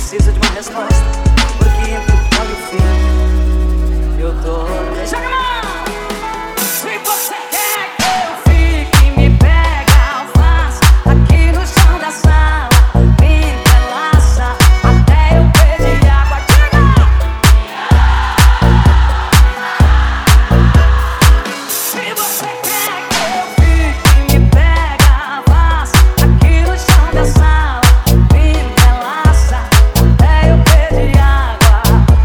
preciso de uma resposta, porque entre o pão e o fim eu tô... Joga a mão! Se você quer que eu fique, me pega, faz aqui no chão da sala, me entrelaça até eu pedir água. Se você quer que eu fique, me pega, faz aqui no chão da sala, me entrelaça até eu pedir água.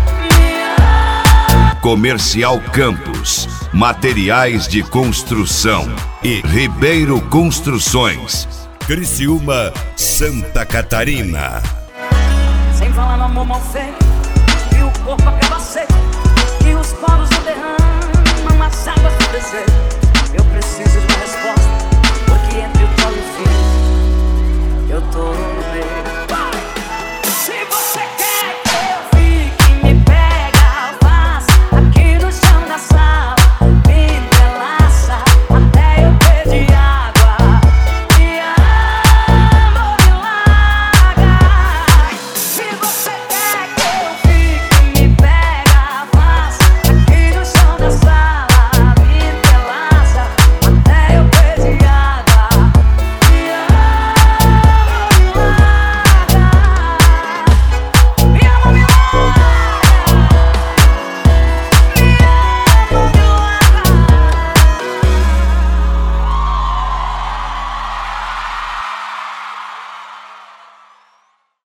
Comercial Campos, materiais de construção e Ribeiro Construções, Criciúma, Santa Catarina. Sem falar no amor mal feito, que o corpo acaba seco, que os poros não derramam as águas do desejo. Eu preciso de uma resposta, porque entre o pão e o fim eu tô...